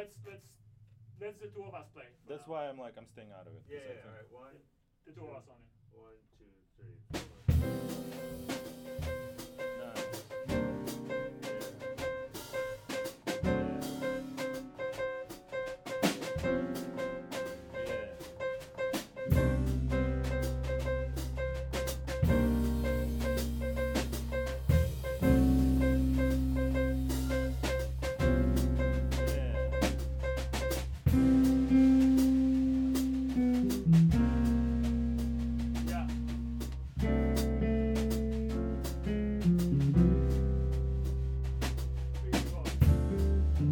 let's the two of us play. That's why I'm staying out of it. Yeah, all right. One, The two of us only. 1, 2, 3, 4. Nice. Yeah. Pretty cool.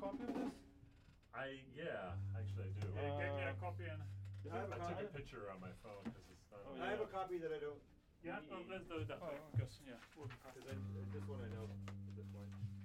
copy of this? Yeah, actually I do. Yeah, get me a copy and. I I took a took picture on my phone because it's not. Oh, on yeah. my- I have a copy that I don't Yeah, need. well, let's do it that way. Oh, I guess, yeah. We'll be fast. Cause this one I know